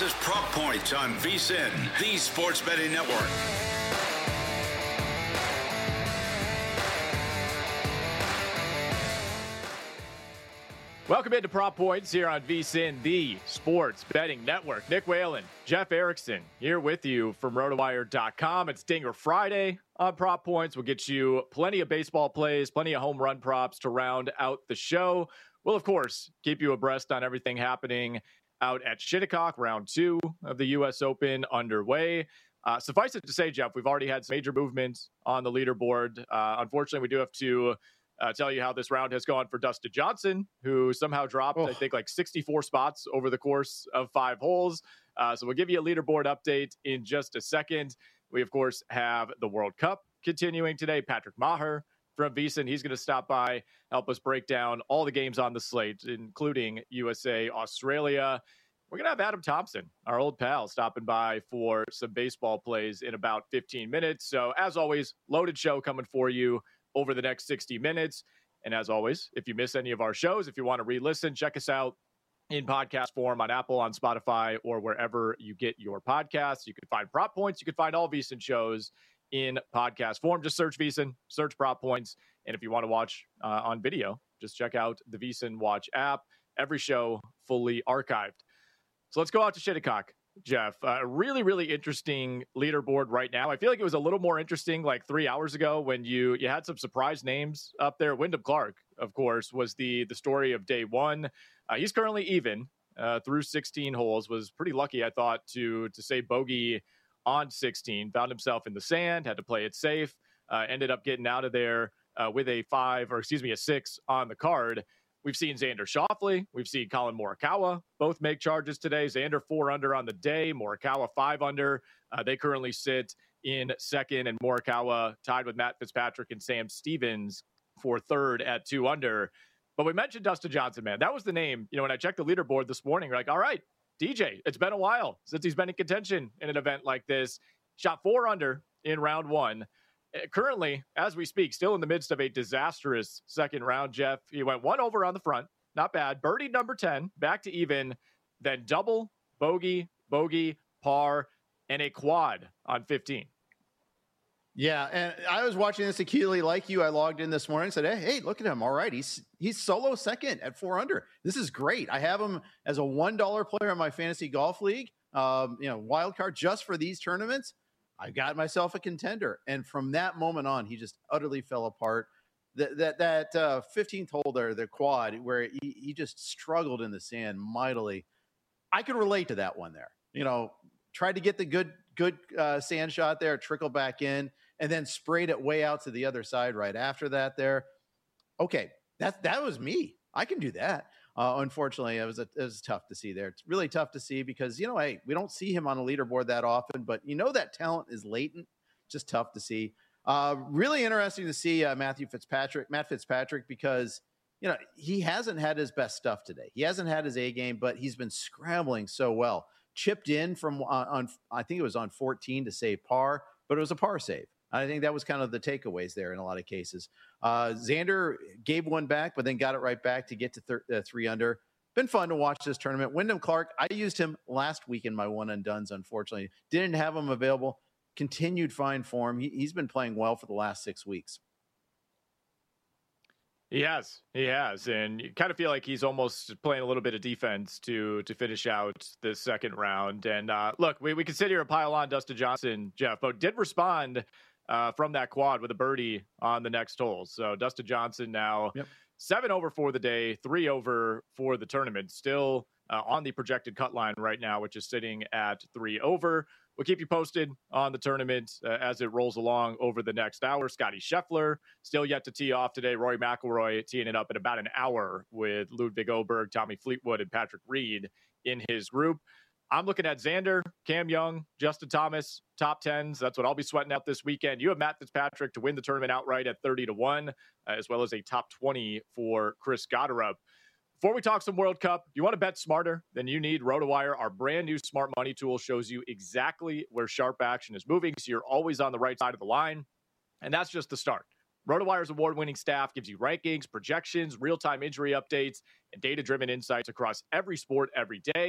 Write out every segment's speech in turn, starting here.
This is Prop Points on VSiN, the sports betting network. Welcome into Prop Points here on VSiN, the sports betting network. Nick Whalen, Jeff Erickson here with you from RotoWire.com. It's Dinger Friday on Prop Points. We'll get you plenty of baseball plays, plenty of home run props to round out the show. We'll, of course, keep you abreast on everything happening out at Shinnecock. Round 2 of the U.S. Open underway. Suffice it to say, Jeff, we've already had some major movements on the leaderboard. Unfortunately, we do have to tell you how this round has gone for Dustin Johnson, who somehow dropped, I think, like 64 spots over the course of 5 holes. So we'll give you a leaderboard update in just a second. We, of course, have the World Cup continuing today. Patrick Maher from VSiN, he's going to stop by, help us break down all the games on the slate, including USA, Australia. We're going to have Adam Thompson, our old pal, stopping by for some baseball plays in about 15 minutes. So, as always, loaded show coming for you over the next 60 minutes. And as always, if you miss any of our shows, if you want to re-listen, check us out in podcast form on Apple, on Spotify, or wherever you get your podcasts. You can find Prop Points. You can find all VSiN shows in podcast form. Just search VSiN, search Prop Points. And if you want to watch on video, just check out the VSiN Watch app. Every show fully archived. So let's go out to Shinnecock, Jeff. A really, really interesting leaderboard right now. I feel like it was a little more interesting like 3 hours ago when you had some surprise names up there. Wyndham Clark, of course, was the story of day one. He's currently even through 16 holes. Was pretty lucky, I thought, to say bogey on 16. Found himself in the sand, had to play it safe. Ended up getting out of there with a 6 on the card. We've seen Xander Schauffele. We've seen Colin Morikawa both make charges today. Xander 4 under on the day. Morikawa 5 under. They currently sit in second, and Morikawa tied with Matt Fitzpatrick and Sam Stevens for third at 2 under. But we mentioned Dustin Johnson, man. That was the name. When I checked the leaderboard this morning, we're like, all right, DJ, it's been a while since he's been in contention in an event like this. Shot 4 under in round 1. Currently, as we speak, still in the midst of a disastrous second round, Jeff. He went 1 over on the front. Not bad. Birdie number 10, back to even. Then double, bogey, par, and a quad on 15. Yeah, and I was watching this acutely like you. I logged in this morning and said, hey, look at him. All right, he's solo second at 4 under. This is great. I have him as a $1 player in my fantasy golf league. Wild card just for these tournaments. I got myself a contender. And from that moment on, he just utterly fell apart. That 15th hole there, the quad, where he just struggled in the sand mightily. I could relate to that one there. Tried to get the good sand shot there, trickle back in, and then sprayed it way out to the other side right after that there. Okay, that was me. I can do that. Unfortunately, it was tough to see there. It's really tough to see because, hey, we don't see him on a leaderboard that often, but that talent is latent. Just tough to see. Really interesting to see Matt Fitzpatrick, because, he hasn't had his best stuff today. He hasn't had his A game, but he's been scrambling so well. Chipped in from on I think it was on 14 to save par, but it was a par save. I think that was kind of the takeaways there in a lot of cases. Xander gave one back, but then got it right back to get to 3 under. Been fun to watch this tournament. Wyndham Clark, I used him last week in my one and dones, unfortunately. Didn't have him available. Continued fine form. He's been playing well for the last 6 weeks. He has. And you kind of feel like he's almost playing a little bit of defense to finish out the second round. And look, we can sit here and pile on Dustin Johnson, Jeff, but did respond from that quad with a birdie on the next hole. So Dustin Johnson now 7 over for the day, 3 over for the tournament. Still on the projected cut line right now, which is sitting at 3 over. We'll keep you posted on the tournament as it rolls along over the next hour. Scotty Scheffler still yet to tee off today. Rory McIlroy teeing it up in about an hour with Ludwig Oberg, Tommy Fleetwood, and Patrick Reed in his group. I'm looking at Xander, Cam Young, Justin Thomas, top 10s. That's what I'll be sweating out this weekend. You have Matt Fitzpatrick to win the tournament outright at 30-1, as well as a top 20 for Chris Gotterup. Before we talk some World Cup, you want to bet smarter? Then you need RotoWire. Our brand new smart money tool shows you exactly where sharp action is moving, so you're always on the right side of the line. And that's just the start. RotoWire's award-winning staff gives you rankings, projections, real-time injury updates, and data-driven insights across every sport every day.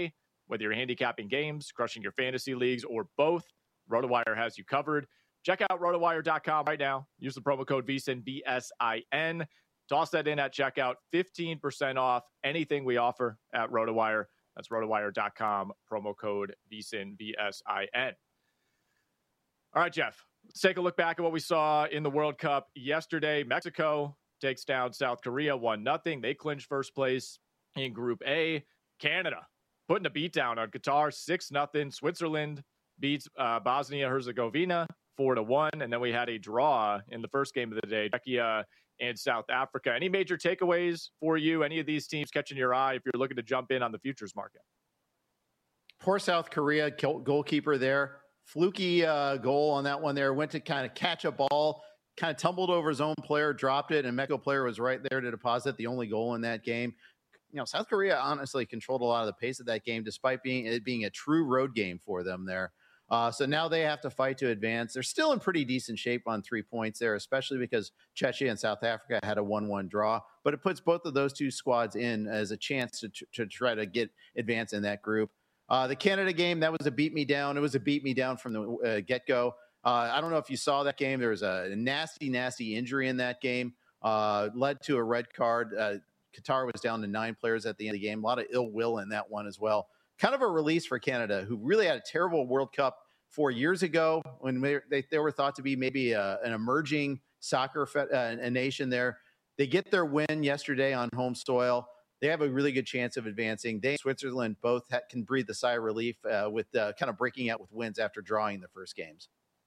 Whether you're handicapping games, crushing your fantasy leagues, or both, RotoWire has you covered. Check out RotoWire.com right now. Use the promo code VSIN, VSIN. Toss that in at checkout. 15% off anything we offer at RotoWire. That's RotoWire.com, promo code VSIN, VSIN. All right, Jeff, let's take a look back at what we saw in the World Cup yesterday. Mexico takes down South Korea 1-0. They clinch first place in Group A. Canada putting a beat down on Qatar 6-0. Switzerland beats Bosnia-Herzegovina 4-1. And then we had a draw in the first game of the day, Czechia and South Africa. Any major takeaways for you? Any of these teams catching your eye if you're looking to jump in on the futures market? Poor South Korea goalkeeper there. Fluky goal on that one there. Went to kind of catch a ball, kind of tumbled over his own player, dropped it, and Mexico player was right there to deposit the only goal in that game. South Korea honestly controlled a lot of the pace of that game, despite it being a true road game for them there. So now they have to fight to advance. They're still in pretty decent shape on 3 points there, especially because Czechia and South Africa had a 1-1 draw. But it puts both of those two squads in as a chance to try to get advance in that group. The Canada game, that was a beat me down. It was a beat me down from the get-go. I don't know if you saw that game. There was a nasty injury in that game. Led to a red card. Qatar was down to 9 players at the end of the game. A lot of ill will in that one as well. Kind of a release for Canada, who really had a terrible World Cup 4 years ago when they were thought to be maybe an emerging soccer a nation there. They get their win yesterday on home soil. They have a really good chance of advancing. They and Switzerland both can breathe a sigh of relief with kind of breaking out with wins after drawing the first games.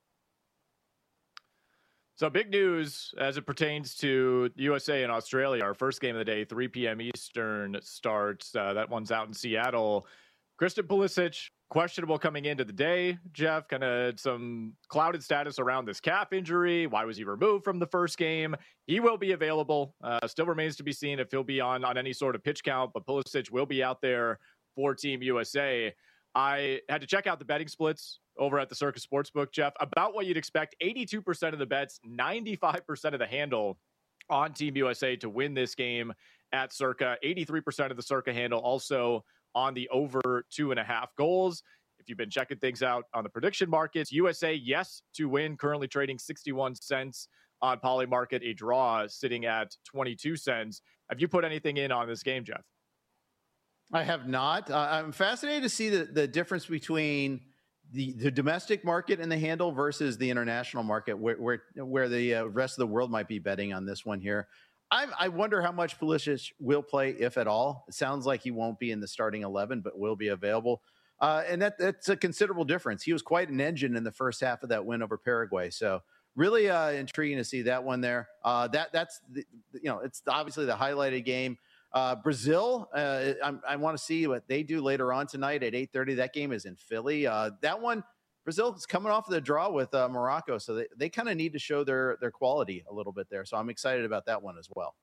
So big news as it pertains to USA and Australia. Our first game of the day, 3 p.m. Eastern starts. That one's out in Seattle. Christian Pulisic, questionable coming into the day. Jeff, kind of some clouded status around this calf injury. Why was he removed from the first game? He will be available. Still remains to be seen if he'll be on any sort of pitch count, but Pulisic will be out there for Team USA. I had to check out the betting splits over at the Circa Sportsbook, Jeff. About what you'd expect, 82% of the bets, 95% of the handle on Team USA to win this game at Circa. 83% of the Circa handle also on the over 2.5 goals. If you've been checking things out on the prediction markets, USA, yes, to win, currently trading 61 cents on Polymarket, a draw sitting at 22 cents. Have you put anything in on this game, Jeff? I have not. I'm fascinated to see the difference between the domestic market and the handle versus the international market, where the rest of the world might be betting on this one here. I wonder how much Pulisic will play, if at all. It sounds like he won't be in the starting 11, but will be available. And that's a considerable difference. He was quite an engine in the first half of that win over Paraguay. So really intriguing to see that one there. That's it's obviously the highlighted game. Brazil, I want to see what they do later on tonight at 8:30. That game is in Philly. That one, Brazil is coming off of the draw with Morocco, so they kind of need to show their quality a little bit there. So I'm excited about that one as well.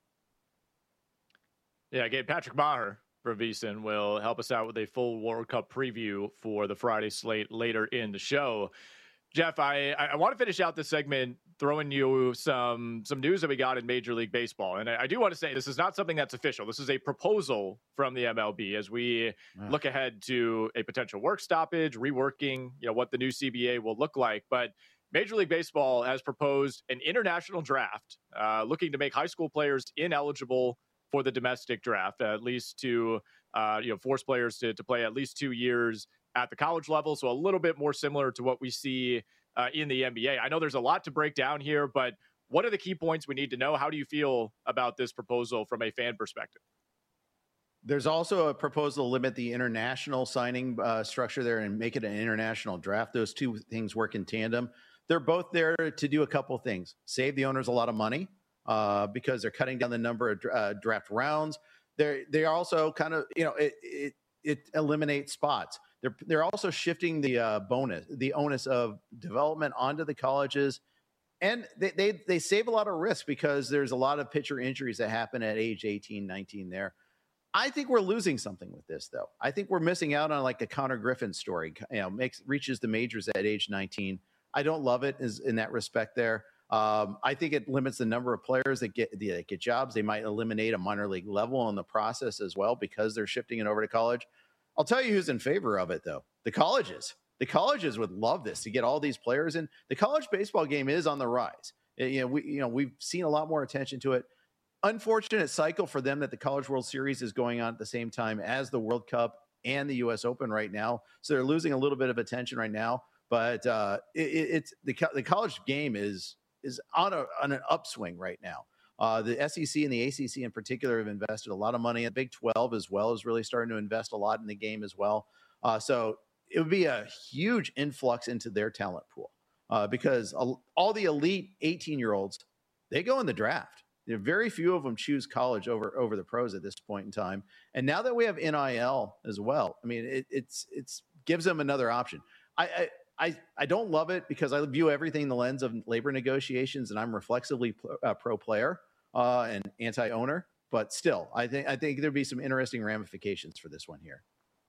Yeah, again, Patrick Maher from VSiN will help us out with a full World Cup preview for the Friday slate later in the show. Jeff, I want to finish out this segment throwing you some news that we got in Major League Baseball. And I do want to say this is not something that's official. This is a proposal from the MLB as we look ahead to a potential work stoppage, reworking, what the new CBA will look like. But Major League Baseball has proposed an international draft, looking to make high school players ineligible for the domestic draft, at least to force players to play at least 2 years at the college level. So a little bit more similar to what we see in the NBA. I know there's a lot to break down here, but what are the key points we need to know? How do you feel about this proposal from a fan perspective? There's also a proposal to limit the international signing structure there and make it an international draft. Those two things work in tandem. They're both there to do a couple things. Save the owners a lot of money because they're cutting down the number of draft rounds. They also kind of, it eliminates spots. They're also shifting the onus of development onto the colleges, and they save a lot of risk because there's a lot of pitcher injuries that happen at age 18, 19 there. I think we're losing something with this, though. I think we're missing out on like a Connor Griffin story. Reaches the majors at age 19. I don't love it in that respect there. I think it limits the number of players that get jobs. They might eliminate a minor league level in the process as well because they're shifting it over to college. I'll tell you who's in favor of it, though. The colleges. The colleges would love this, to get all these players in. The college baseball game is on the rise. We've seen a lot more attention to it. Unfortunate cycle for them that the College World Series is going on at the same time as the World Cup and the U.S. Open right now. So they're losing a little bit of attention right now. But it's the college game is on an upswing right now. The SEC and the ACC in particular have invested a lot of money. The Big 12 as well is really starting to invest a lot in the game as well. So it would be a huge influx into their talent pool because all the elite 18-year-olds, they go in the draft. Very few of them choose college over the pros at this point in time. And now that we have NIL as well, I mean, it's gives them another option. I don't love it because I view everything in the lens of labor negotiations, and I'm reflexively pro player and anti-owner. But still, I think there'd be some interesting ramifications for this one here.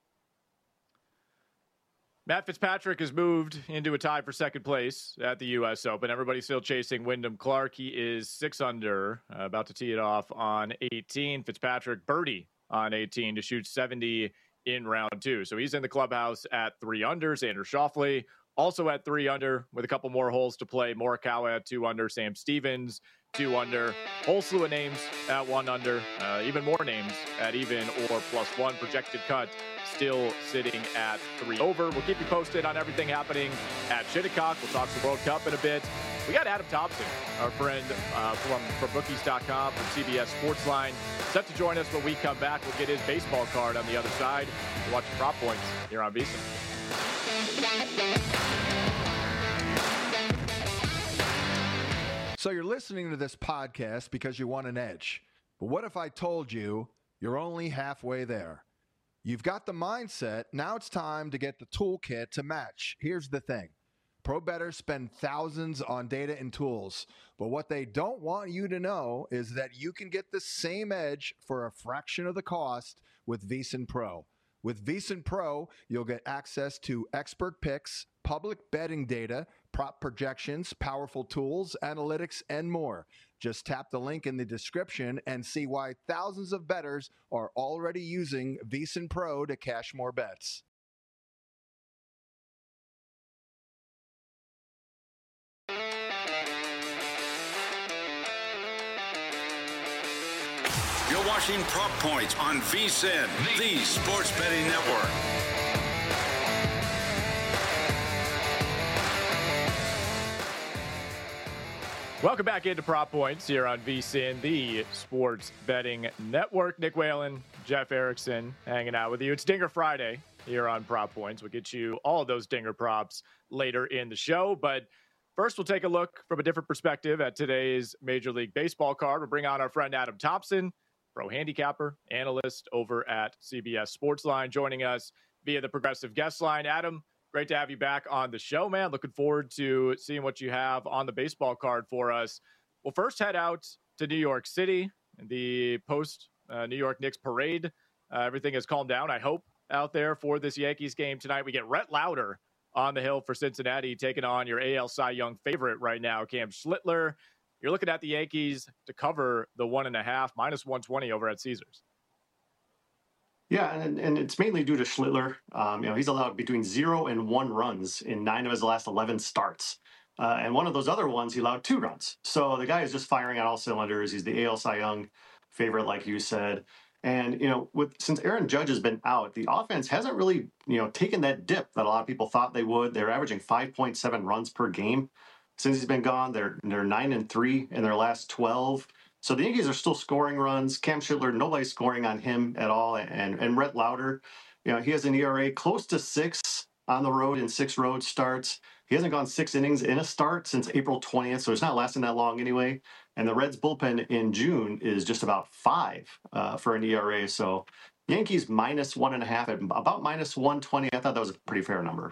Matt Fitzpatrick has moved into a tie for second place at the U.S. Open. Everybody's still chasing Wyndham Clark. He is 6 under, about to tee it off on 18. Fitzpatrick birdie on 18 to shoot 70 in round 2. So he's in the clubhouse at 3 under. Xander Schauffele also at 3 under with a couple more holes to play. Morikawa at 2 under. Sam Stevens 2 under. Whole slew of names at 1 under. Even more names at even or +1. Projected cut still sitting at 3 over. We'll keep you posted on everything happening at Shinnecock. We'll talk some World Cup in a bit. We got Adam Thompson, our friend from bookies.com, from CBS Sportsline, set to join us when we come back. We'll get his baseball card on the other side. We'll watch Prop Points here on VSiN. So you're listening to this podcast because you want an edge. But what if I told you you're only halfway there? You've got the mindset. Now it's time to get the toolkit to match. Here's the thing. Pro bettors spend thousands on data and tools, but what they don't want you to know is that you can get the same edge for a fraction of the cost with VSiN Pro. With VSiN Pro, you'll get access to expert picks, public betting data, prop projections, powerful tools, analytics, and more. Just tap the link in the description and see why thousands of bettors are already using VSiN Pro to cash more bets. You're watching Prop Points on VSiN, the Sports Betting Network. Welcome back into Prop Points here on VSiN, the Sports Betting Network. Nick Whalen, Jeff Erickson hanging out with you. It's Dinger Friday here on Prop Points. We'll get you all of those Dinger props later in the show. But first, we'll take a look from a different perspective at today's Major League Baseball card. We'll bring on our friend Adam Thompson, pro handicapper, analyst over at CBS Sportsline, joining us via the Progressive Guest Line. Adam, great to have you back on the show, man. Looking forward to seeing what you have on the baseball card for us. We'll first head out to New York City, the post-New York Knicks parade. Everything has calmed down, I hope, out there for this Yankees game tonight. We get Rhett Lauder on the hill for Cincinnati, taking on your AL Cy Young favorite right now, Cam Schlittler. You're looking at the Yankees to cover the 1.5, -120 over at Caesars. Yeah, and it's mainly due to Schlittler. He's allowed between 0 and 1 runs in 9 of his last 11 starts. And one of those other ones, he allowed 2 runs. So the guy is just firing on all cylinders. He's the AL Cy Young favorite, like you said. And, since Aaron Judge has been out, the offense hasn't really, taken that dip that a lot of people thought they would. They're averaging 5.7 runs per game. Since he's been gone, they're 9-3 in their last 12. So the Yankees are still scoring runs. Cam Schlittler, nobody's scoring on him at all. And Rhett Lauder, he has an ERA close to 6 on the road in 6 road starts. He hasn't gone 6 innings in a start since April 20th, so it's not lasting that long anyway. And the Reds bullpen in June is just about 5 for an ERA. So Yankees -1.5 at about -120. I thought that was a pretty fair number.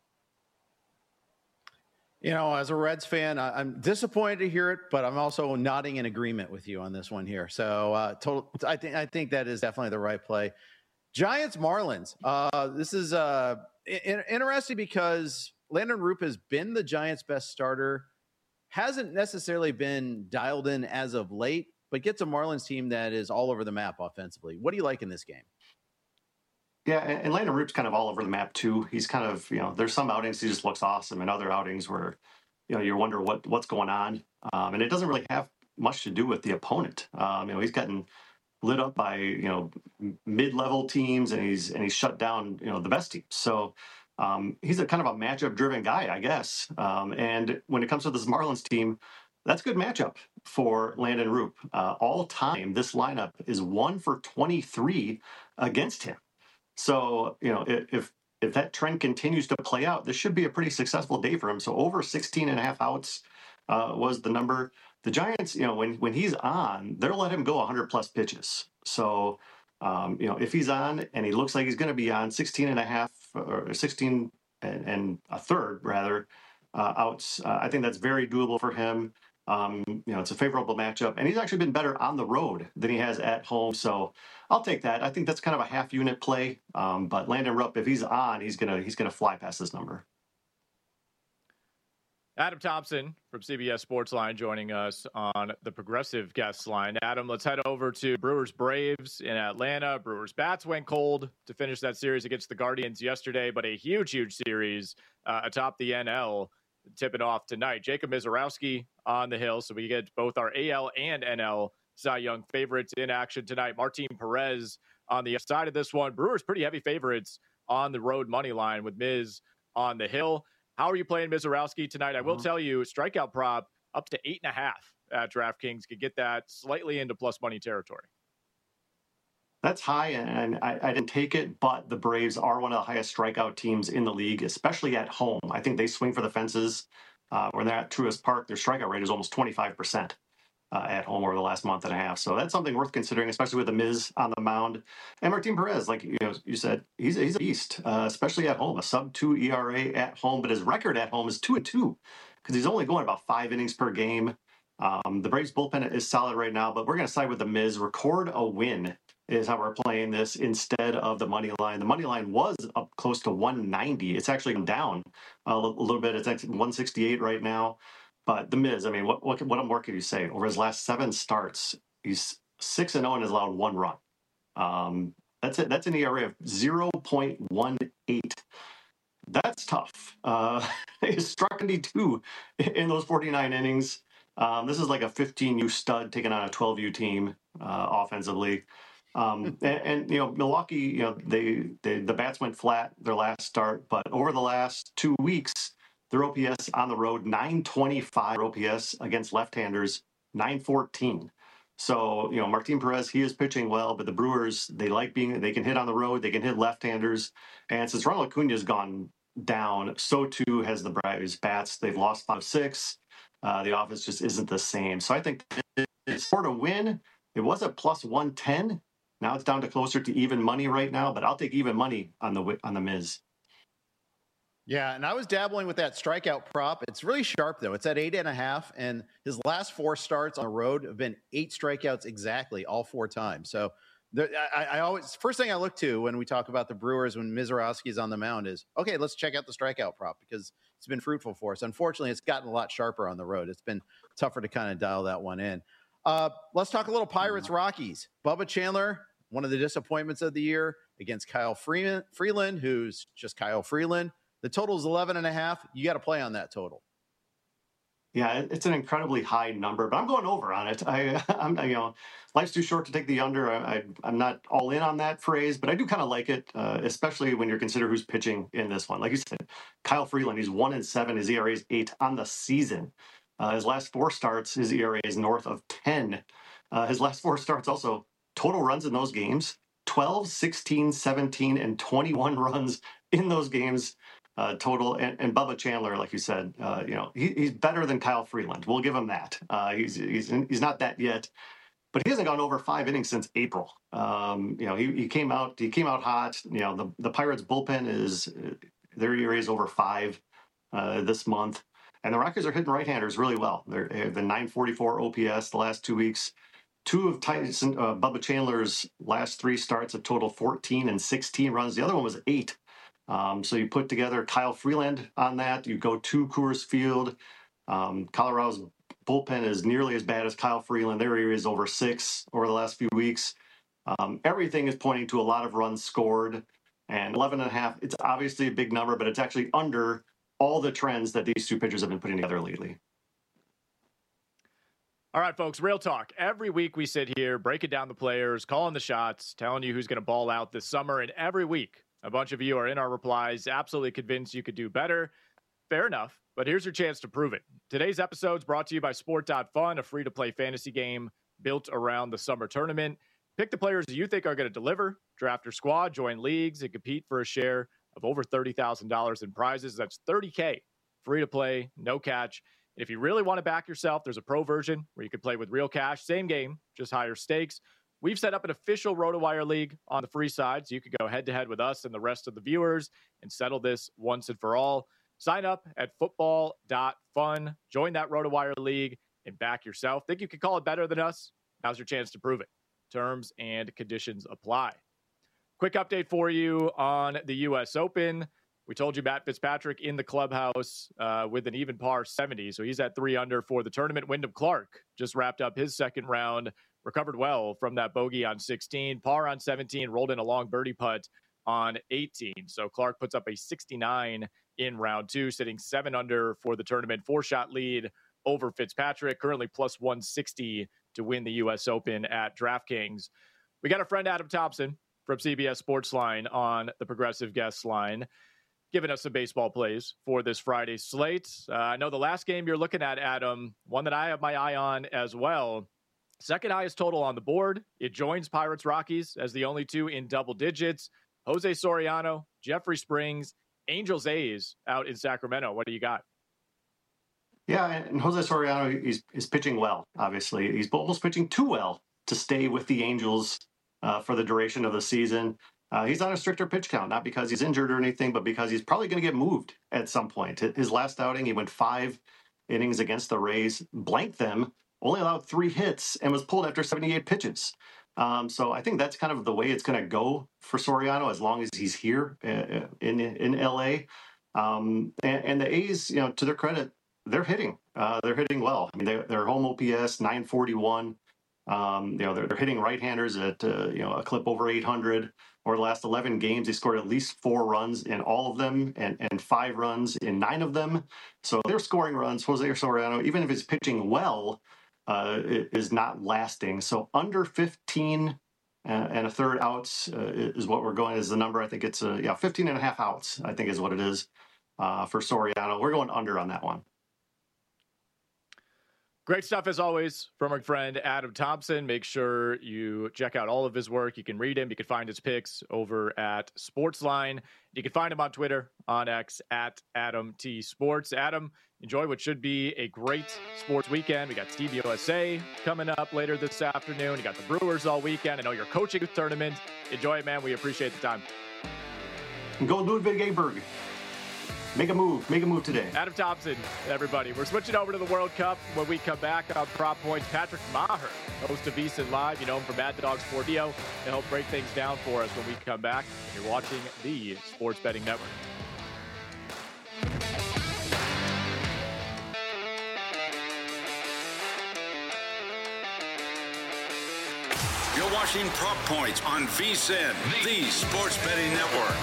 As a Reds fan, I'm disappointed to hear it, but I'm also nodding in agreement with you on this one here. So I think that is definitely the right play. Giants Marlins. This is interesting because Landon Roop has been the Giants' best starter, hasn't necessarily been dialed in as of late, but gets a Marlins team that is all over the map offensively. What do you like in this game? Yeah, and Landon Roop's kind of all over the map too. He's kind of, there's some outings he just looks awesome, and other outings where, you wonder what's going on. And it doesn't really have much to do with the opponent. He's gotten lit up by mid-level teams, and he's shut down the best teams. So he's a kind of a matchup-driven guy, I guess. And when it comes to this Marlins team, that's a good matchup for Landon Roop. All time, this lineup is 1 for 23 against him. So, if that trend continues to play out, this should be a pretty successful day for him. So over 16 and a half outs was the number. The Giants, when he's on, they'll let him go 100 plus pitches. So, if he's on and he looks like he's going to be on 16 and a half or 16 and a third rather outs, I think that's very doable for him. It's a favorable matchup, and he's actually been better on the road than he has at home. So I'll take that. I think that's kind of a half unit play. But Landon Roop, if he's on, he's gonna fly past this number. Adam Thompson from CBS Sportsline joining us on the Progressive Guest line. Adam, let's head over to Brewers Braves in Atlanta. Brewers bats went cold to finish that series against the Guardians yesterday, but a huge series atop the NL. Tipping off tonight. Jacob Misiorowski on the hill, so we get both our AL and NL Cy Young favorites in action tonight. Martin Perez on the side of this one. Brewers pretty heavy favorites on the road money line with Miz on the hill. How are you playing Misiorowski tonight? I will tell you, strikeout prop up to 8.5 at DraftKings could get that slightly into plus money territory. That's high, and I didn't take it, but the Braves are one of the highest strikeout teams in the league, especially at home. I think they swing for the fences. When they're at Truist Park, their strikeout rate is almost 25% at home over the last month and a half. So that's something worth considering, especially with the Miz on the mound. And Martin Perez, like you said, he's a beast, especially at home. A sub-2 ERA at home, but his record at home is 2-2 because he's only going about 5 innings per game. The Braves bullpen is solid right now, but we're going to side with the Miz. Record a win is how we're playing this instead of the money line. The money line was up close to 190. It's actually down a little bit. It's actually 168 right now. But the Miz, I mean, what more can you say? Over his last 7 starts, he's 6-0 and has allowed 1 run. That's it. That's an ERA of 0.18. That's tough. He struck 92 in those 49 innings. This is like a 15U stud taking on a 12U team offensively. And Milwaukee, the bats went flat their last start, but over the last 2 weeks, their OPS on the road, 925 OPS against left-handers, 914. So, Martin Perez, he is pitching well, but the Brewers, they can hit on the road, they can hit left-handers. And since Ronald Acuna has gone down, so too has the Braves bats. They've lost 5-6. The offense just isn't the same. So I think it's for to win. It was at plus 110. Now it's down to closer to even money right now, but I'll take even money on the Miz. Yeah, and I was dabbling with that strikeout prop. It's really sharp, though. It's at 8.5, and his last 4 starts on the road have been 8 strikeouts exactly, all 4 times. So I always, first thing I look to when we talk about the Brewers when Misiorowski is on the mound is, okay, let's check out the strikeout prop because it's been fruitful for us. Unfortunately, it's gotten a lot sharper on the road. It's been tougher to kind of dial that one in. Let's talk a little Pirates-Rockies. Bubba Chandler, one of the disappointments of the year against Kyle Freeland, who's just Kyle Freeland. The total is 11.5. You got to play on that total. Yeah, it's an incredibly high number, but I'm going over on it. I'm life's too short to take the under. I'm not all in on that phrase, but I do kind of like it, especially when you consider who's pitching in this one. Like you said, Kyle Freeland, he's 1-7. His ERA is 8 on the season. His last 4 starts, his ERA is north of 10. His last 4 starts also, total runs in those games, 12, 16, 17, and 21 runs in those games. Total and Bubba Chandler, like you said, he's better than Kyle Freeland. We'll give him that. He's not that yet, but he hasn't gone over 5 innings since April. He came out hot. The Pirates bullpen their ERA is over 5 this month, and the Rockies are hitting right-handers really well. They have the 944 OPS the last 2 weeks. 2 of Bubba Chandler's last 3 starts have totaled 14 and 16 runs. The other one was 8. So you put together Kyle Freeland on that. You go to Coors Field. Colorado's bullpen is nearly as bad as Kyle Freeland. Their ERA is over 6 over the last few weeks. Everything is pointing to a lot of runs scored. And 11.5, it's obviously a big number, but it's actually under all the trends that these two pitchers have been putting together lately. All right, folks, real talk. Every week we sit here, breaking down the players, calling the shots, telling you who's going to ball out this summer. And every week, a bunch of you are in our replies, absolutely convinced you could do better. Fair enough, but here's your chance to prove it. Today's episode is brought to you by Sport.fun, a free-to-play fantasy game built around the summer tournament. Pick the players you think are going to deliver, draft your squad, join leagues, and compete for a share of over $30,000 in prizes. That's $30K, free to play, no catch. And if you really want to back yourself, there's a pro version where you can play with real cash. Same game, just higher stakes. We've set up an official RotoWire League on the free side, so you could go head-to-head with us and the rest of the viewers and settle this once and for all. Sign up at football.fun. Join that RotoWire League and back yourself. Think you can call it better than us? Now's your chance to prove it. Terms and conditions apply. Quick update for you on the U.S. Open. We told you Matt Fitzpatrick in the clubhouse with an even par 70, so he's at 3 under for the tournament. Wyndham Clark just wrapped up his second round, recovered well from that bogey on 16, par on 17, rolled in a long birdie putt on 18. So Clark puts up a 69 in round 2, sitting 7 under for the tournament. 4-shot lead over Fitzpatrick, currently plus 160 to win the U.S. Open at DraftKings. We got our friend Adam Thompson from CBS Sportsline on the Progressive Guest line, giving us some baseball plays for this Friday slate. I know the last game you're looking at, Adam, one that I have my eye on as well. Second highest total on the board. It joins Pirates Rockies as the only two in double digits. Jose Soriano, Jeffrey Springs, Angels A's out in Sacramento. What do you got? Yeah, and Jose Soriano is pitching well, obviously. He's almost pitching too well to stay with the Angels for the duration of the season. He's on a stricter pitch count, not because he's injured or anything, but because he's probably going to get moved at some point. His last outing, he went 5 innings against the Rays, blanked them, only allowed 3 hits, and was pulled after 78 pitches. So I think that's kind of the way it's going to go for Soriano as long as he's here in LA. And the A's, to their credit, they're hitting. They're hitting well. I mean, their home OPS 941. They're hitting right-handers at a clip over 800. Over the last 11 games, they scored at least 4 runs in all of them and 5 runs in 9 of them. So they're scoring runs. Jose Soriano, even if he's pitching well, is not lasting. So under 15 and a third outs is what we're going as the number. I think it's 15 and a half outs, I think is what it is for Soriano. We're going under on that one. Great stuff, as always, from our friend Adam Thompson. Make sure you check out all of his work. You can read him. You can find his picks over at Sportsline. You can find him on Twitter, on X, at Adam T Sports. Adam, enjoy what should be a great sports weekend. We got Steve USA coming up later this afternoon. You got the Brewers all weekend. I know you're coaching a tournament. Enjoy it, man. We appreciate the time. And go Ludwig Aberg. Make a move today. Adam Thompson, everybody. We're switching over to the World Cup when we come back on Prop Points. Patrick Maher, host of VSiN Live. You know him from Mad Dog Spordio. He'll help break things down for us when we come back. You're watching the Sports Betting Network. You're watching Prop Points on VSiN, the Sports Betting Network.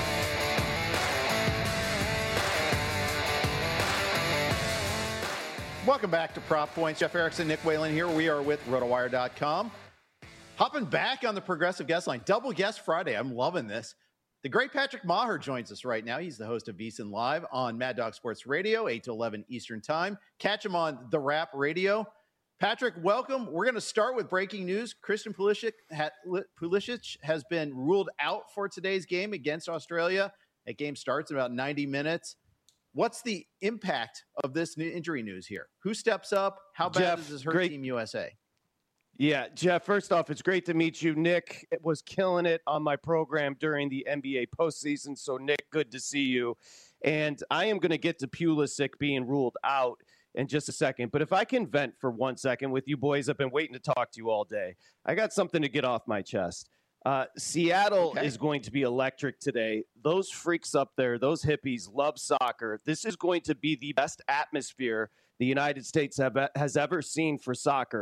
Welcome back to Prop Points. Jeff Erickson, Nick Whalen here. We are with RotoWire.com. Hopping back on the Progressive Guest Line. Double Guest Friday. I'm loving this. The great Patrick Maher joins us right now. He's the host of VSiN Live on Mad Dog Sports Radio, 8 to 11 Eastern Time. Catch him on The Rap Radio. Patrick, welcome. We're going to start with breaking news. Christian Pulisic has been ruled out for today's game against Australia. That game starts in about 90 minutes. What's the impact of this new injury news here? Who steps up? How bad does this hurt Team USA? Yeah, Jeff, first off, it's great to meet you. Nick was killing it on my program during the NBA postseason. So, Nick, good to see you. And I am going to get to Pulisic being ruled out in just a second. But if I can vent for 1 second with you boys, I've been waiting to talk to you all day. I got something to get off my chest. Seattle is going to be electric today. Those freaks up there, those hippies love soccer. This is going to be the best atmosphere the United States has ever seen for soccer.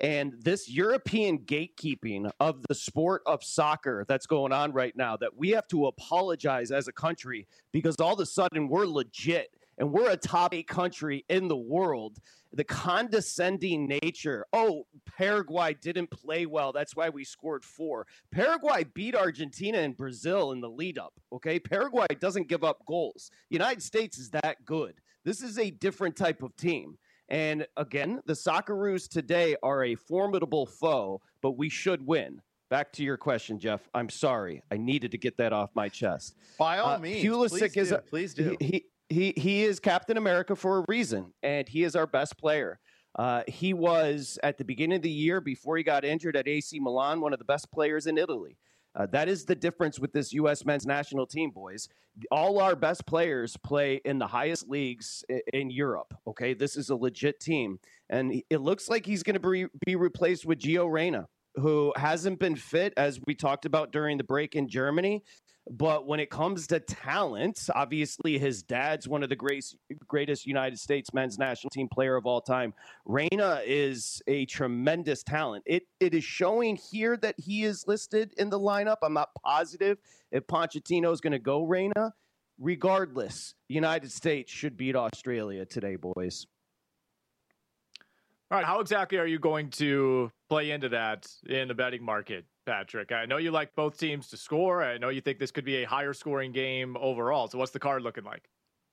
And this European gatekeeping of the sport of soccer that's going on right now, that we have to apologize as a country because all of a sudden we're legit and we're a top 8 country in the world. The condescending nature. Oh, Paraguay didn't play well. That's why we scored 4. Paraguay beat Argentina and Brazil in the lead up. Okay. Paraguay doesn't give up goals. The United States is that good. This is a different type of team. And again, the Socceroos today are a formidable foe, but we should win. Back to your question, Jeff. I'm sorry. I needed to get that off my chest. By all means, please do. He is Captain America for a reason, and he is our best player. He was, at the beginning of the year, before he got injured at AC Milan, one of the best players in Italy. That is the difference with this U.S. men's national team, boys. All our best players play in the highest leagues in Europe, okay? This is a legit team. And it looks like he's going to be replaced with Gio Reyna, who hasn't been fit, as we talked about during the break in Germany. But when it comes to talent, obviously his dad's one of the greatest United States men's national team player of all time. Reyna is a tremendous talent. It is showing here that he is listed in the lineup. I'm not positive if Pochettino is going to go Reyna. Regardless, the United States should beat Australia today, boys. All right, how exactly are you going to play into that in the betting market, Patrick? I know you like both teams to score. I know you think this could be a higher scoring game overall. So what's the card looking like?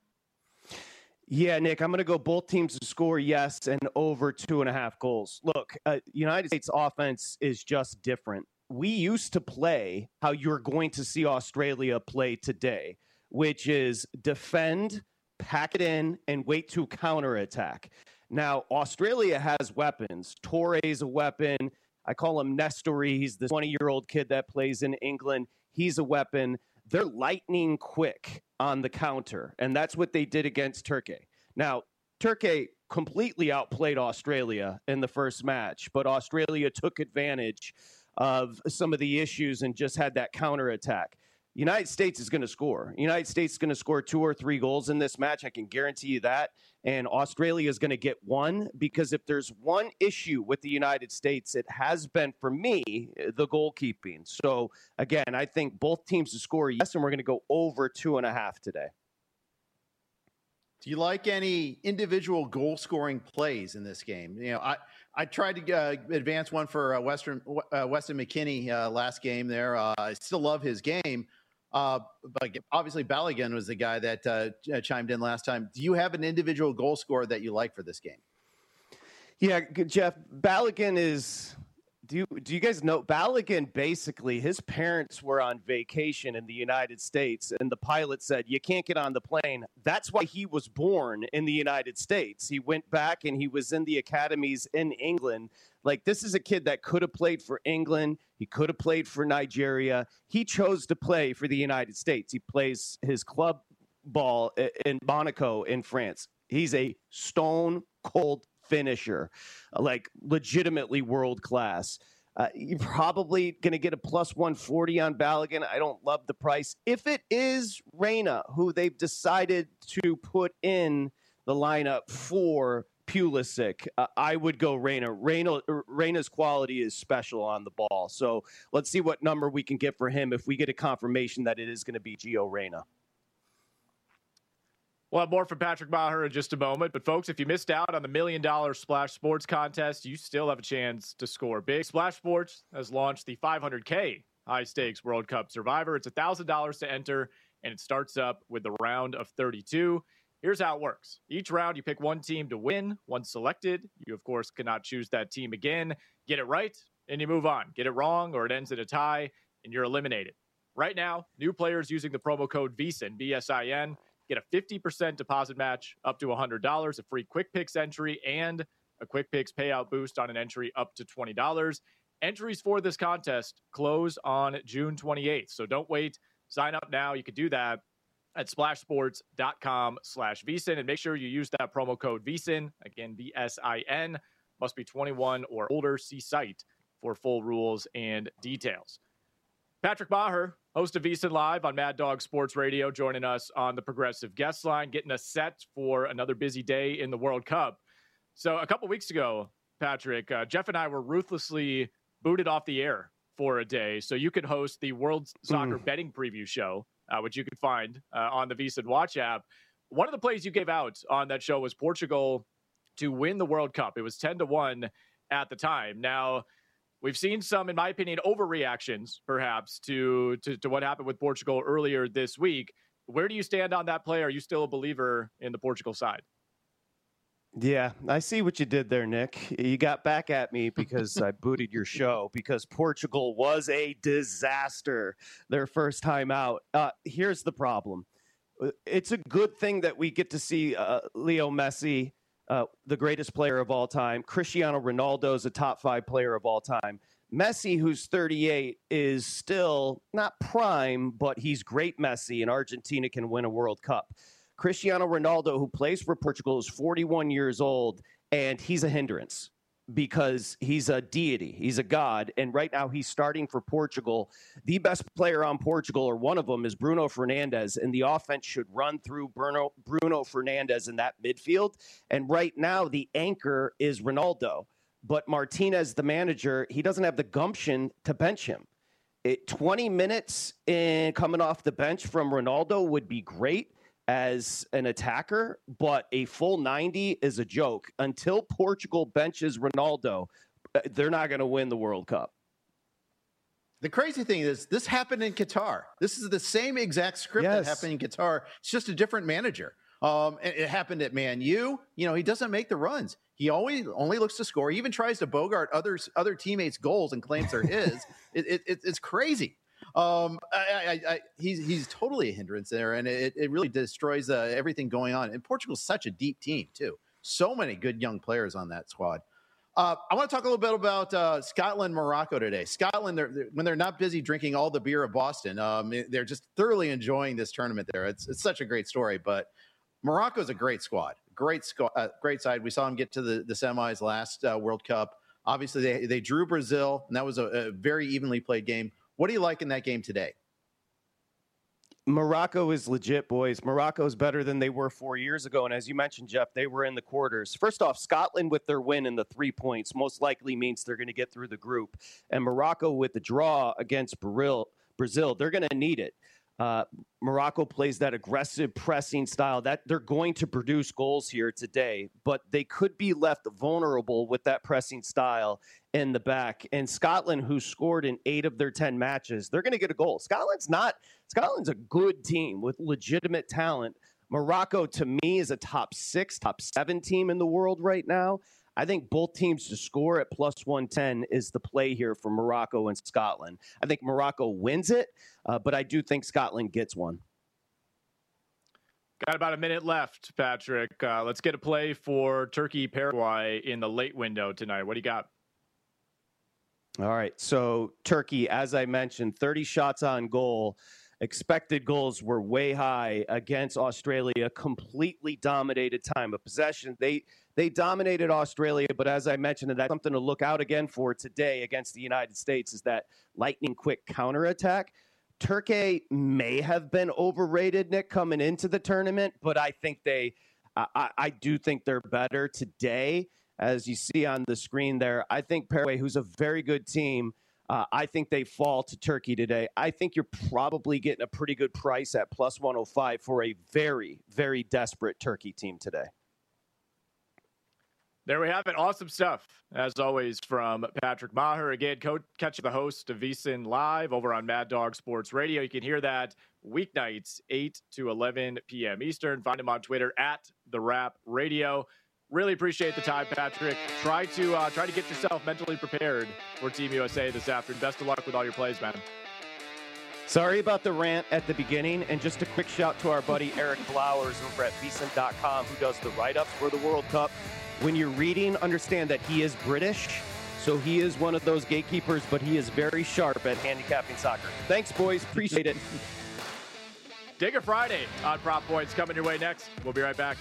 Yeah, Nick, I'm going to go both teams to score, yes, and over 2.5 goals. Look, United States offense is just different. We used to play how you're going to see Australia play today, which is defend, pack it in, and wait to counterattack. Now, Australia has weapons. Torre's a weapon. I call him Nestori. He's the 20-year-old kid that plays in England. He's a weapon. They're lightning quick on the counter, and that's what they did against Turkey. Now, Turkey completely outplayed Australia in the first match, but Australia took advantage of some of the issues and just had that counterattack. United States is going to score. United States is going to score 2 or 3 goals in this match. I can guarantee you that. And Australia is going to get 1, because if there's one issue with the United States, it has been, for me, the goalkeeping. So, again, I think both teams to score, yes, and we're going to go over 2.5 today. Do you like any individual goal-scoring plays in this game? You know, I tried to advance one for Weston McKennie last game there. I still love his game. But obviously Balogun was the guy that chimed in last time. Do you have an individual goal scorer that you like for this game? Yeah, Jeff, Balogun is... Do you guys know Balogun? Basically, his parents were on vacation in the United States, and the pilot said, "You can't get on the plane." That's why he was born in the United States. He went back and he was in the academies in England. Like, this is a kid that could have played for England. He could have played for Nigeria. He chose to play for the United States. He plays his club ball in Monaco in France. He's a stone cold finisher, like legitimately world class. You're probably going to get a plus 140 on Balogun. I don't love the price. If it is Reyna, who they've decided to put in the lineup for Pulisic, I would go Reyna. Reyna's quality is special on the ball. So let's see what number we can get for him if we get a confirmation that it is going to be Gio Reyna. We'll have more from Patrick Maher in just a moment. But, folks, if you missed out on the $1 million Splash Sports contest, you still have a chance to score big. Splash Sports has launched the $500K high-stakes World Cup Survivor. It's $1,000 to enter, and it starts up with the round of 32. Here's how it works. Each round, you pick one team to win. Once selected, you, of course, cannot choose that team again. Get it right, and you move on. Get it wrong, or it ends in a tie, and you're eliminated. Right now, new players using the promo code VSIN, VSIN, get a 50% deposit match up to $100, a free Quick Picks entry, and a Quick Picks payout boost on an entry up to $20. Entries for this contest close on June 28th, so don't wait. Sign up now. You can do that at splashsports.com/VSIN, and make sure you use that promo code VSIN. Again, VSIN. Must be 21 or older. See site for full rules and details. Patrick Maher, host of VSiN Live on Mad Dog Sports Radio, joining us on the Progressive Guest Line, getting us set for another busy day in the World Cup. So a couple weeks ago, Patrick, Jeff and I were ruthlessly booted off the air for a day, so you could host the World Soccer Betting Preview Show, which you can find on the VSiN Watch app. One of the plays you gave out on that show was Portugal to win the World Cup. It was 10-1 at the time. Now, we've seen some, in my opinion, overreactions, perhaps, to what happened with Portugal earlier this week. Where do you stand on that play? Are you still a believer in the Portugal side? Yeah, I see what you did there, Nick. You got back at me because I booted your show because Portugal was a disaster their first time out. Here's the problem. It's a good thing that we get to see Leo Messi, the greatest player of all time. Cristiano Ronaldo is a top 5 player of all time. Messi, who's 38, is still not prime, but he's great Messi, and Argentina can win a World Cup. Cristiano Ronaldo, who plays for Portugal, is 41 years old, and he's a hindrance because he's a deity. He's a god, and right now he's starting for Portugal. The best player on Portugal, or one of them, is Bruno Fernandes, and the offense should run through Bruno Fernandes in that midfield. And right now the anchor is Ronaldo. But Martinez, the manager, he doesn't have the gumption to bench him. 20 minutes coming off the bench from Ronaldo would be great as an attacker, but a full 90 is a joke. Until Portugal benches Ronaldo, they're not going to win the World Cup. The crazy thing is this happened in Qatar. This is the same exact script that happened in Qatar. It's just a different manager. It happened at Man U. You know, he doesn't make the runs. He only looks to score. He even tries to bogart other teammates' goals and claims they're his. It's crazy. He's totally a hindrance there, and it really destroys everything going on. And Portugal's such a deep team too. So many good young players on that squad. I want to talk a little bit about Scotland, Morocco today. Scotland, when they're not busy drinking all the beer of Boston, they're just thoroughly enjoying this tournament there. It's such a great story, but Morocco's a great squad, great side. We saw them get to the semis last World Cup. Obviously, they drew Brazil, and that was a very evenly played game. What do you like in that game today? Morocco is legit, boys. Morocco is better than they were 4 years ago. And as you mentioned, Jeff, they were in the quarters. First off, Scotland with their win and the 3 points most likely means they're going to get through the group. And Morocco with the draw against Brazil, they're going to need it. Morocco plays that aggressive pressing style that they're going to produce goals here today, but they could be left vulnerable with that pressing style in the back. And Scotland, who scored in 8 of their 10 matches, they're going to get a goal. Scotland's a good team with legitimate talent. Morocco, to me, is a top 6, top 7 team in the world right now. I think both teams to score at plus 110 is the play here for Morocco and Scotland. I think Morocco wins it, but I do think Scotland gets one. Got about a minute left, Patrick. Let's get a play for Turkey, Paraguay in the late window tonight. What do you got? All right. So Turkey, as I mentioned, 30 shots on goal. Expected goals were way high against Australia, completely dominated time of possession. They dominated Australia, but as I mentioned, and that's something to look out again for today against the United States, is that lightning quick counterattack. Turkey may have been overrated, Nick, coming into the tournament, but I think I do think they're better today. As you see on the screen there, I think Paraguay, who's a very good team, I think they fall to Turkey today. I think you're probably getting a pretty good price at plus 105 for a very, very desperate Turkey team today. There we have it. Awesome stuff, as always, from Patrick Maher. Again, catch the host of VSiN Live over on Mad Dog Sports Radio. You can hear that weeknights, 8 to 11 p.m. Eastern. Find him on Twitter at The Rap Radio. Really appreciate the time, Patrick. Try to get yourself mentally prepared for Team USA this afternoon. Best of luck with all your plays, man. Sorry about the rant at the beginning, and just a quick shout to our buddy Eric Flowers over at VSiN.com, who does the write-ups for the World Cup. When you're reading, understand that he is British, so he is one of those gatekeepers, but he is very sharp at handicapping soccer. Thanks, boys. Appreciate it. Digger Friday on Prop Points coming your way next. We'll be right back.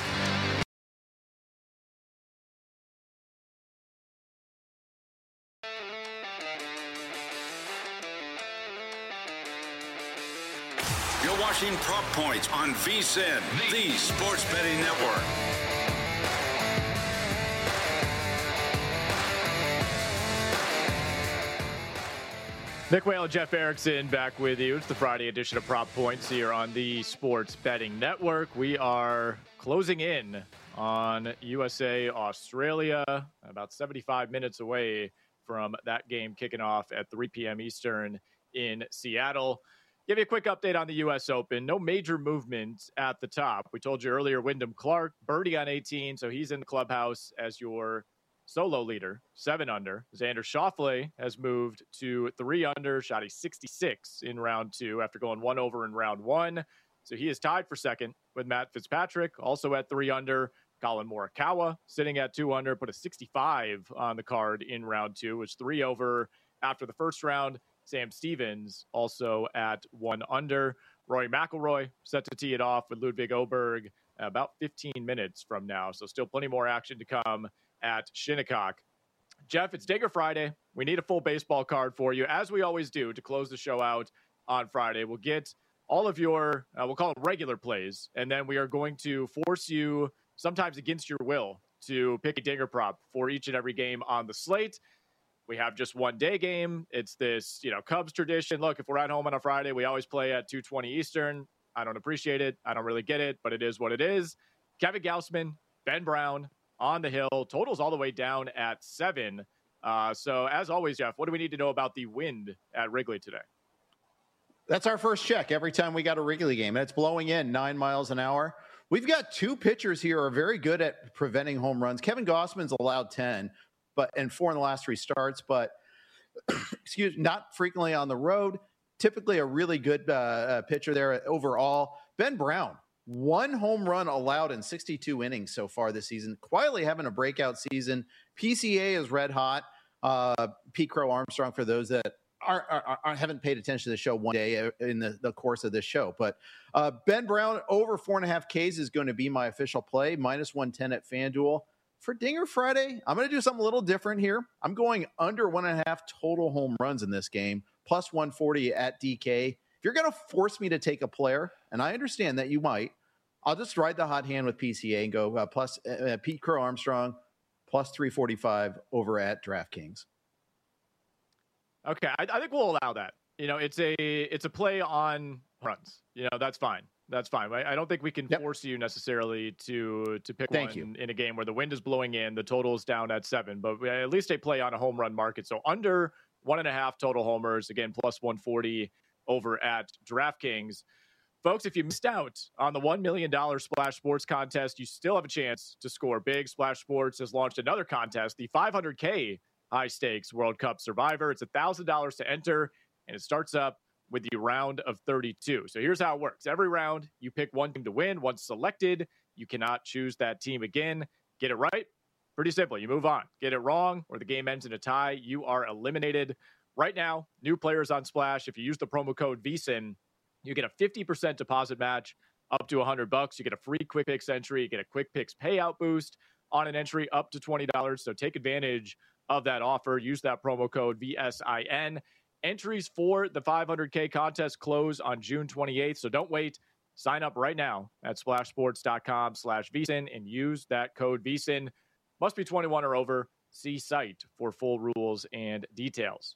You're watching Prop Points on VSiN, the Sports Betting Network. Nick Whale and Jeff Erickson back with you. It's the Friday edition of Prop Points here on the Sports Betting Network. We are closing in on USA Australia, about 75 minutes away from that game kicking off at 3 p.m. Eastern in Seattle. Give you a quick update on the U.S. Open. No major movement at the top. We told you earlier, Wyndham Clark, birdie on 18, so he's in the clubhouse as your solo leader, 7 under. Xander Schauffele has moved to 3 under, shot a 66 in round 2 after going 1 over in round 1. So he is tied for second with Matt Fitzpatrick, also at 3 under. Colin Morikawa sitting at 2 under, put a 65 on the card in round 2, was 3 over after the first round. Sam Stevens also at 1 under. Rory McIlroy set to tee it off with Ludwig Oberg about 15 minutes from now. So still plenty more action to come at Shinnecock. Jeff, it's Digger Friday. We need a full baseball card for you, as we always do, to close the show out on Friday. We'll get all of your, we'll call them regular plays, and then we are going to force you, sometimes against your will, to pick a Digger prop for each and every game on the slate. We have just one day game. It's this, Cubs tradition. Look, if we're at home on a Friday, we always play at 2:20 Eastern. I don't appreciate it. I don't really get it, but it is what it is. Kevin Gausman, Ben Brown on the hill. Totals all the way down at 7. So as always, Jeff, what do we need to know about the wind at Wrigley today? That's our first check every time we got a Wrigley game, and it's blowing in 9 miles an hour. We've got 2 pitchers here who are very good at preventing home runs. Kevin Gausman's allowed 10. And 4 in the last 3 starts, but not frequently on the road. Typically a really good pitcher there overall. Ben Brown, 1 home run allowed in 62 innings so far this season. Quietly having a breakout season. PCA is red hot. Pete Crow Armstrong, for those that haven't paid attention to the show one day in the course of this show. But Ben Brown over 4.5 Ks is going to be my official play, minus 110 at FanDuel. For Dinger Friday, I'm going to do something a little different here. I'm going under 1.5 total home runs in this game, plus 140 at DK. If you're going to force me to take a player, and I understand that you might, I'll just ride the hot hand with PCA and go plus Pete Crow Armstrong, plus 345 over at DraftKings. Okay, I think we'll allow that. It's a play on runs. That's fine. That's fine. I don't think we can force you necessarily to pick one in a game where the wind is blowing in, the total is down at 7, but at least a play on a home run market. So under 1.5 total homers, again, plus 140 over at DraftKings. Folks, if you missed out on the $1 million Splash Sports contest, you still have a chance to score big. Splash Sports has launched another contest, the $500K High Stakes World Cup Survivor. It's $1,000 to enter, and it starts up with the round of 32. So here's how it works. Every round, you pick one team to win. Once selected, you cannot choose that team again. Get it right? Pretty simple. You move on. Get it wrong, or the game ends in a tie. You are eliminated. Right now, new players on Splash, if you use the promo code VSIN, you get a 50% deposit match up to $100. You get a free Quick Picks entry. You get a Quick Picks payout boost on an entry up to $20. So take advantage of that offer. Use that promo code VSIN. Entries for the $500K contest close on June 28th, so don't wait. Sign up right now at splashsports.com/VSIN and use that code VSIN. Must be 21 or over. See site for full rules and details.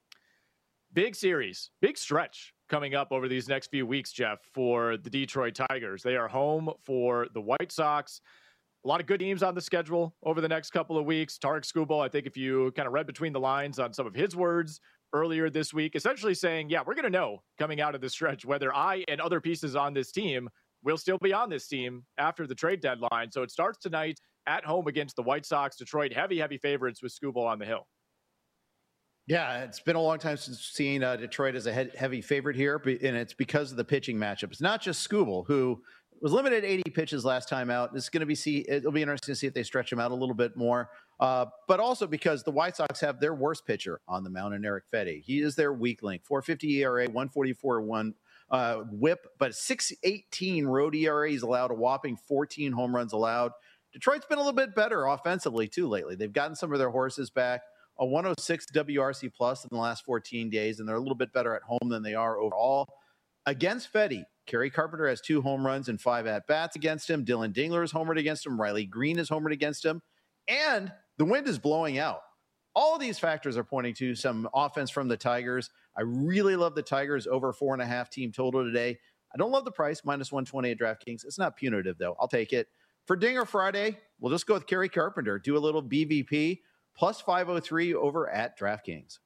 Big series, big stretch coming up over these next few weeks, Jeff, for the Detroit Tigers. They are home for the White Sox. A lot of good teams on the schedule over the next couple of weeks. Tarek Skubal, I think if you kind of read between the lines on some of his words earlier this week, essentially saying, we're going to know coming out of the stretch whether I and other pieces on this team will still be on this team after the trade deadline. So it starts tonight at home against the White Sox. Detroit, heavy favorites with Skubal on the hill. Yeah, it's been a long time since seeing Detroit as a heavy favorite here, and it's because of the pitching matchup. It's not just Skubal, who was limited 80 pitches last time out. It's going to be it'll be interesting to see if they stretch him out a little bit more. But also because the White Sox have their worst pitcher on the mound in Eric Fedde. He is their weak link. 4.50 ERA, 1.44 WHIP, but 6.18 road ERA. He's allowed a whopping 14 home runs allowed. Detroit's been a little bit better offensively too lately. They've gotten some of their horses back. A 106 WRC plus in the last 14 days, and they're a little bit better at home than they are overall. Against Fedde, Kerry Carpenter has 2 home runs and 5 at-bats against him. Dylan Dingler is homered against him. Riley Green is homered against him. And the wind is blowing out. All of these factors are pointing to some offense from the Tigers. I really love the Tigers over 4.5 team total today. I don't love the price, minus 120 at DraftKings. It's not punitive, though. I'll take it. For Dinger Friday, we'll just go with Kerry Carpenter. Do a little BVP, plus 503 over at DraftKings.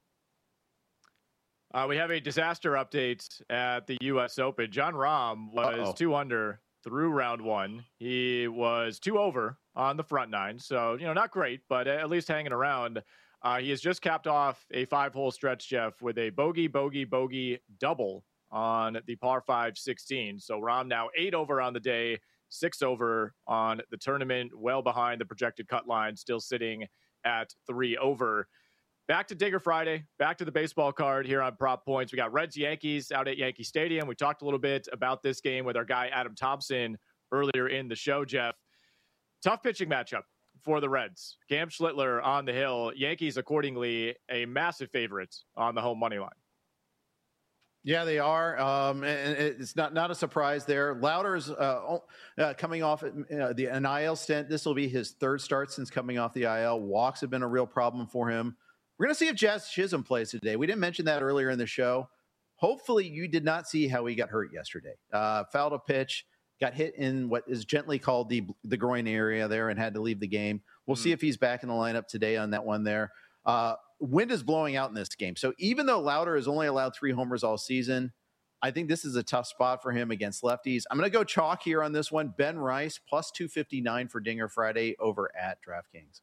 We have a disaster update at the U.S. Open. Jon Rahm was 2 under through round 1. He was 2 over on the front 9. So, not great, but at least hanging around. He has just capped off a 5-hole stretch, Jeff, with a bogey double on the par 5 16. So Rahm now 8 over on the day, 6 over on the tournament, well behind the projected cut line, still sitting at 3 over. Back to Digger Friday, back to the baseball card here on Prop Points. We got Reds-Yankees out at Yankee Stadium. We talked a little bit about this game with our guy Adam Thompson earlier in the show, Jeff. Tough pitching matchup for the Reds. Cam Schlittler on the hill. Yankees, accordingly, a massive favorite on the home money line. Yeah, they are. And it's not a surprise there. Lauder's coming off an IL stint. This will be his 3rd start since coming off the IL. Walks have been a real problem for him. We're going to see if Jazz Chisholm plays today. We didn't mention that earlier in the show. Hopefully you did not see how he got hurt yesterday. Fouled a pitch, got hit in what is gently called the groin area there and had to leave the game. We'll see if he's back in the lineup today on that one there. Wind is blowing out in this game. So even though Lauder has only allowed 3 homers all season, I think this is a tough spot for him against lefties. I'm going to go chalk here on this one. Ben Rice, plus 259 for Dinger Friday over at DraftKings.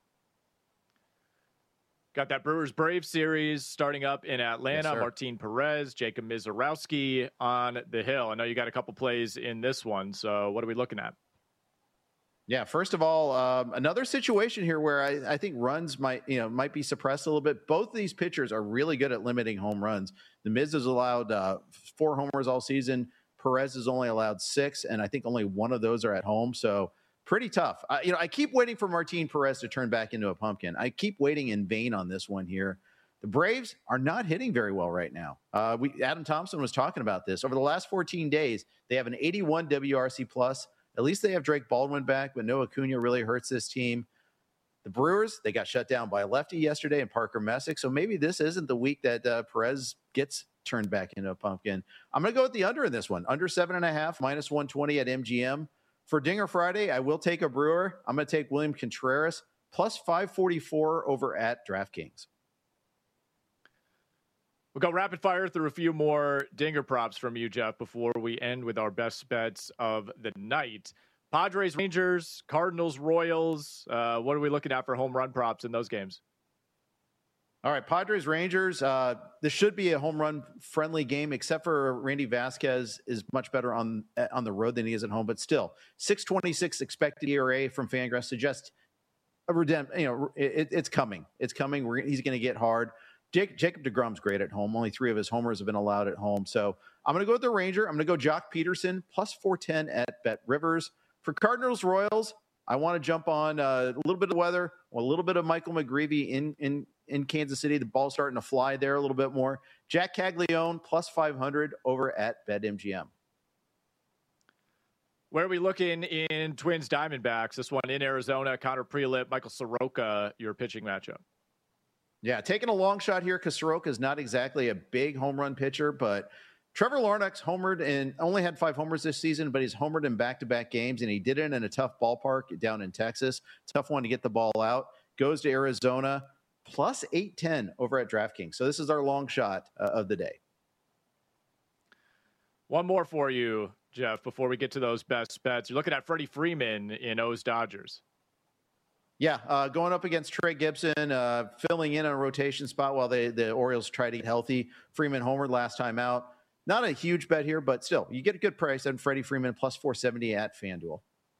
Got that Brewers-Braves series starting up in Atlanta. Yes, Martin Perez, Jacob Mizorowski on the hill. I know you got a couple plays in this one. So what are we looking at? Yeah, first of all, another situation here where I think runs might be suppressed a little bit. Both of these pitchers are really good at limiting home runs. The Miz has allowed 4 homers all season. Perez has only allowed 6, and I think only 1 of those are at home. So pretty tough. I keep waiting for Martin Perez to turn back into a pumpkin. I keep waiting in vain on this one here. The Braves are not hitting very well right now. Adam Thompson was talking about this. Over the last 14 days, they have an 81 WRC plus. At least they have Drake Baldwin back, but Noah Acuna really hurts this team. The Brewers, they got shut down by a lefty yesterday and Parker Messick. So maybe this isn't the week that Perez gets turned back into a pumpkin. I'm going to go with the under in this one. Under 7.5, minus 120 at MGM. For Dinger Friday, I will take a Brewer. I'm going to take William Contreras, plus 544 over at DraftKings. We'll go rapid fire through a few more Dinger props from you, Jeff, before we end with our best bets of the night. Padres, Rangers, Cardinals, Royals. What are we looking at for home run props in those games? All right, Padres, Rangers. This should be a home run friendly game, except for Randy Vasquez is much better on the road than he is at home. But still, 6.26 expected ERA from Fangraphs suggests a it's coming. It's coming. He's going to get hard. Jacob deGrom's great at home. Only 3 of his homers have been allowed at home. So I'm going to go with the Ranger. I'm going to go Jock Peterson, plus 410 at Bet Rivers. For Cardinals, Royals, I want to jump on a little bit of weather, a little bit of Michael McGreevy in Kansas City. The ball's starting to fly there a little bit more. Jack Caglione, plus 500 over at BetMGM. Where are we looking in Twins Diamondbacks? This one in Arizona, Connor Prelip, Michael Soroka, your pitching matchup. Yeah, taking a long shot here because Soroka is not exactly a big home run pitcher, but Trevor Lawrence homered and only had 5 homers this season, but he's homered in back-to-back games, and he did it in a tough ballpark down in Texas. Tough one to get the ball out. Goes to Arizona, plus 810 over at DraftKings. So this is our long shot of the day. One more for you, Jeff, before we get to those best bets. You're looking at Freddie Freeman in O's Dodgers. Yeah, going up against Trey Gibson, filling in on a rotation spot while the Orioles try to get healthy. Freeman homered last time out. Not a huge bet here, but still, you get a good price on Freddie Freeman, plus 470 at FanDuel.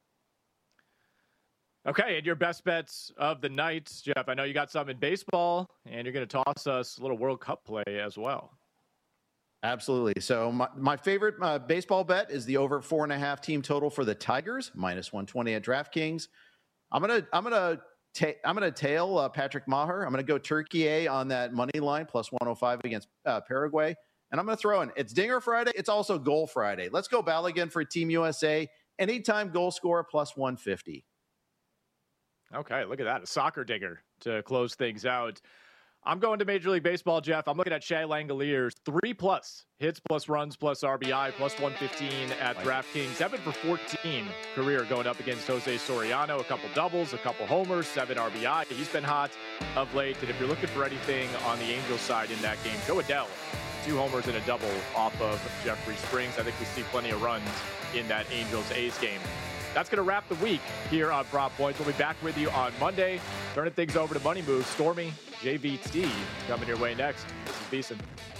Okay, and your best bets of the night, Jeff. I know you got some in baseball, and you're going to toss us a little World Cup play as well. Absolutely. So my favorite baseball bet is the over 4.5 team total for the Tigers, minus 120 at DraftKings. I'm gonna tail Patrick Maher. I'm gonna go Turkey on that money line, plus 105 against Paraguay, and I'm gonna throw in. It's Dinger Friday. It's also Goal Friday. Let's go Balogun for Team USA. Anytime goal scorer, plus 150. Okay, look at that. A soccer digger to close things out. I'm going to Major League Baseball, Jeff. I'm looking at Shea Langoliers, 3+ hits plus runs plus RBI plus 115 at DraftKings. 7 for 14 career going up against Jose Soriano. A couple doubles, a couple homers, 7 RBI. He's been hot of late. And if you're looking for anything on the Angels side in that game, go Adele. 2 homers and a double off of Jeffrey Springs. I think we see plenty of runs in that Angels-A's game. That's going to wrap the week here on Prop Points. We'll be back with you on Monday. Turning things over to Money Moves. Stormy, JVT coming your way next. This is VSiN.